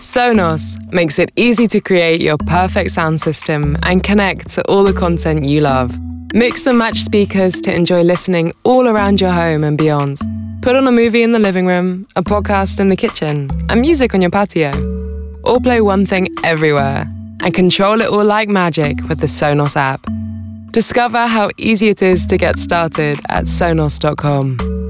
Sonos makes it easy to create your perfect sound system and connect to all the content you love. Mix and match speakers to enjoy listening all around your home and beyond. Put on a movie in the living room, a podcast in the kitchen, and music on your patio. Or play one thing everywhere and control it all like magic with the Sonos app. Discover how easy it is to get started at Sonos.com.